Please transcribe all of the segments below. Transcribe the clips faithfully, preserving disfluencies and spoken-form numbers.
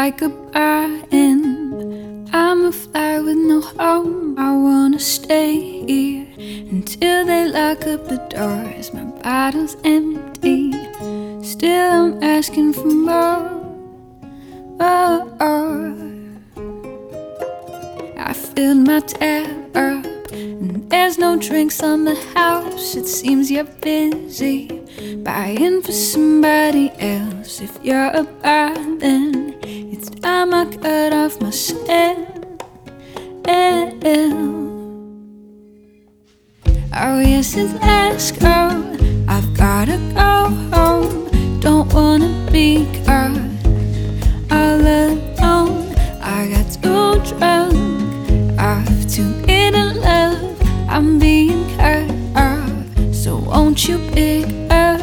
like a burden. I'm a fly with no home. I wanna stay here until they lock up the doors. My bottle's empty, still I'm asking for more. Oh, oh. I filled my tab up and there's no drinks on the house. It seems you're busy buying for somebody else. If you're a bar, then it's time I cut off myself. Oh yes, it's last call. I've gotta go home. Don't wanna be caught all alone. I got too drunk off too little love. I'm being cut off, so won't you pick up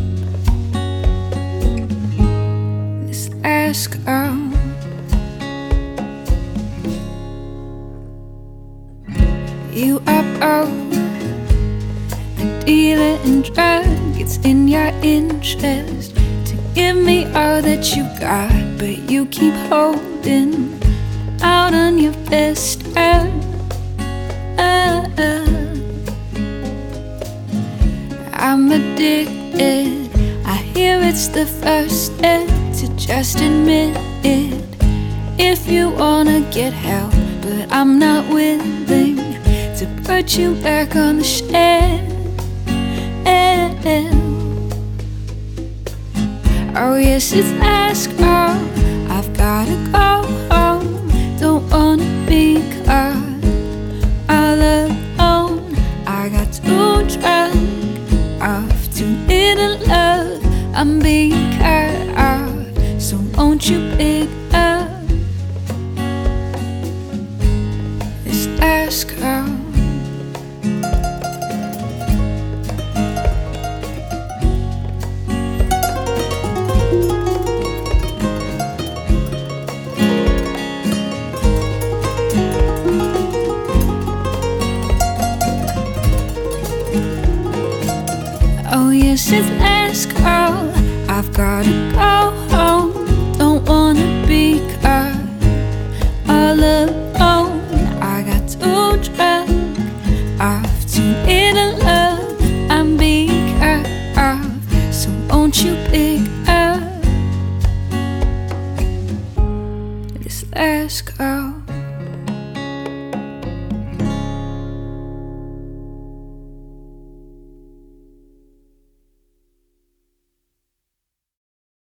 this last call? You are broke, the dealer in drug. It's in your interest to give me all that you got, but you keep holding out on your best friend. Uh, uh. I'm addicted. I hear it's the first step to just admit it. If you wanna get help, but I'm not willing to put you back on the shelf. Oh yes, it's last call. I've gotta go home. Don't wanna be caught all alone. I got too drunk off too little love. I'm being cut off, so won't you pick up this last call? Oh yes, it's last call. I've gotta go